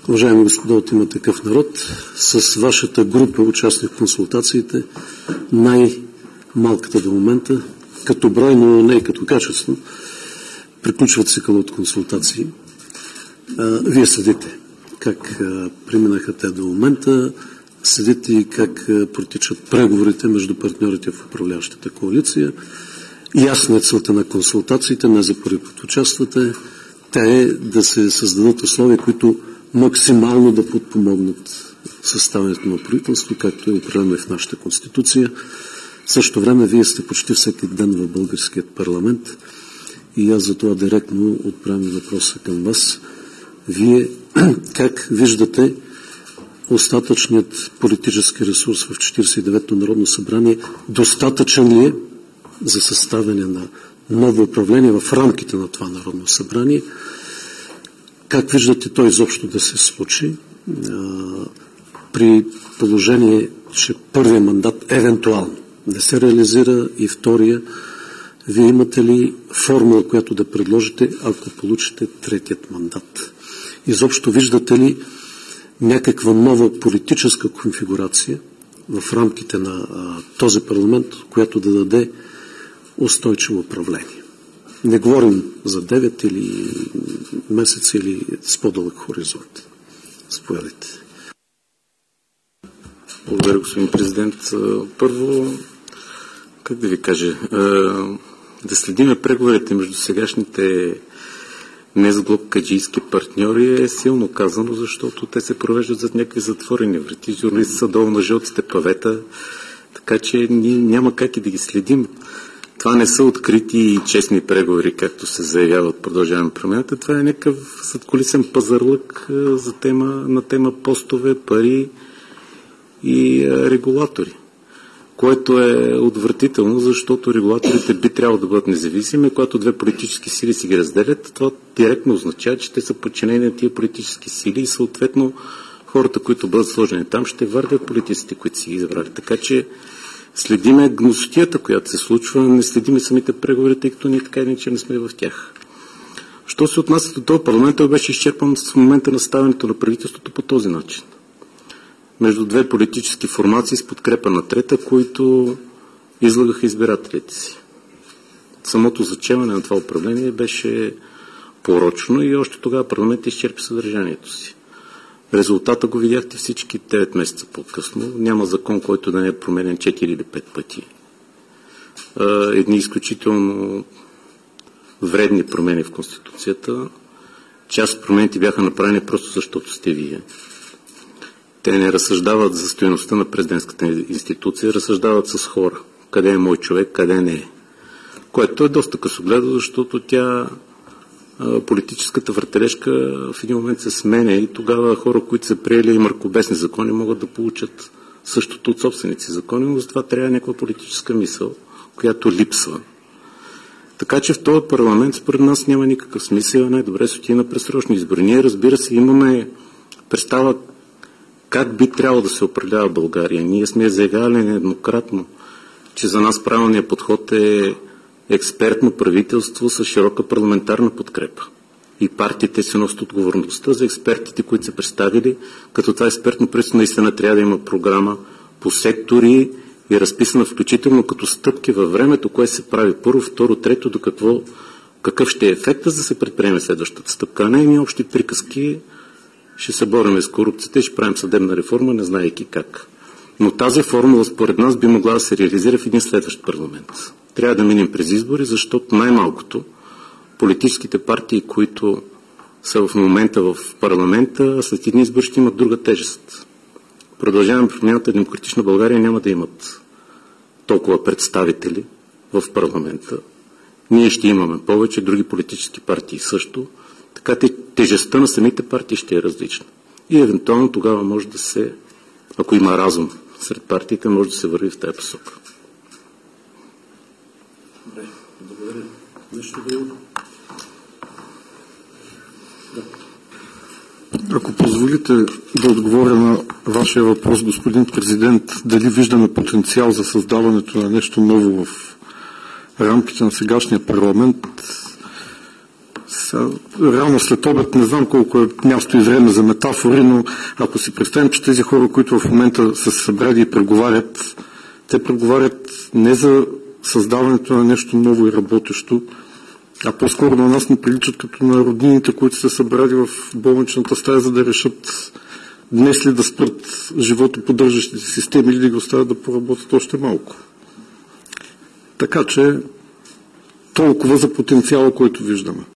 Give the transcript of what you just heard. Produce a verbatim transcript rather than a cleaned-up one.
Уважаеми господа от Има такъв народ, с вашата група участник в консултациите, най-малката до момента, като брой, но не и като качество, приключва цикъл от консултации. Вие следите как преминаха те до момента, следите и как протичат преговорите между партньорите в управляващата коалиция. Ясна е целта на консултациите, не за първи път участвате. Тя е да се създадат условия, които максимално да подпомогнат съставянето на правителство, както е определено и в нашата конституция. В същото време вие сте почти всеки ден в българският парламент и аз за това директно отправям въпроса към вас. Вие как виждате остатъчният политически ресурс в четиридесет и деветото Народно събрание? Достатъчен ли е за съставяне на ново управление в рамките на това Народно събрание? Как виждате той изобщо да се случи при положение, че първият мандат евентуално не се реализира и втория? Вие имате ли формула, която да предложите, ако получите третият мандат? Изобщо виждате ли някаква нова политическа конфигурация в рамките на а, този парламент, която да даде устойчиво управление? Не говорим за девет или месеца или с по-дълъг хоризонт. Заповядайте. Благодаря, господин президент. Първо, как да ви кажа, да следиме преговорите между сегашните незглобкаджийски партньори е силно казано, защото те се провеждат зад някакви затворени врати. Журналисти са долу на жълтите павета, така че ние няма как и да ги следим. Това не са открити и честни преговори, както се заявява от Продължаваме промяната. Това е някакъв задкулисен пазарлък за тема, на тема постове, пари и регулатори, което е отвратително, защото регулаторите би трябвало да бъдат независими. Когато две политически сили си ги разделят, това директно означава, че те са подчинени на тия политически сили и съответно хората, които бъдат сложени там, ще вървят политиците, които си ги избрали. Така че следиме гнусотията, която се случва, не следиме самите преговори, тъй като ние така иначе не сме в тях. Що се отнася до този парламент, той беше изчерпан в момента на ставането на правителството по този начин. Между две политически формации с подкрепа на трета, които излагаха избирателите си. Самото зачеване на това управление беше порочно и още тогава парламентът изчерпи съдържанието си. Резултата го видяхте всички девет месеца по-късно. Няма закон, който да не е променен четири или пет пъти. Едни изключително вредни промени в Конституцията. Част от промените бяха направени просто защото сте вие. Те не разсъждават за стойността на президентската институция, разсъждават с хора. Къде е мой човек, къде не е. Което е доста късогледо, защото тя политическата въртележка в един момент се сменя и тогава хора, които са приели и мракобесни закони, могат да получат същото от собственици закони, но затова трябва някаква политическа мисъл, която липсва. Така че в този парламент според нас няма никакъв смисъл, най-добре се отиде на предсрочни избори. Ние, разбира се, имаме представа как би трябвало да се управлява България. Ние сме заявявали нееднократно, че за нас правилният подход е експертно правителство с широка парламентарна подкрепа. И партиите се носят отговорността за експертите, които са представили, като това експертно правителство наистина трябва да има програма по сектори и разписана включително като стъпки във времето, което се прави първо, второ, трето, до какво, какъв ще е ефекта, за да се предприеме следващата стъпка. А не ни общи приказки, ще се борим с корупцията и ще правим съдебна реформа, не знаейки как. Но тази формула според нас би могла да се реализира в един следващ парламент. Трябва да минем през избори, защото най-малкото политическите партии, които са в момента в парламента, след едни избори ще имат друга тежест. Продължаваме промяната, Демократична България няма да имат толкова представители в парламента. Ние ще имаме повече, други политически партии също. Така тежестта на самите партии ще е различна. И евентуално тогава може да се, ако има разум сред партиите, може да се върви в тази посока. Добре, благодаря. Нещо да има? Да. Ако позволите да отговоря на вашия въпрос, господин президент, дали виждаме потенциал за създаването на нещо ново в рамките на сегашния парламент, Сега, рано след обед не знам колко е място и време за метафори, но ако си представим, че тези хора, които в момента са се събрали и преговарят, те преговарят не за създаването на нещо ново и работещо, а по-скоро на нас не приличат като на роднините, които са събрали в болничната стая, за да решат днес ли да спрат живото поддържащите системи или да ги оставят да поработят още малко. Така че толкова за потенциала, който виждаме.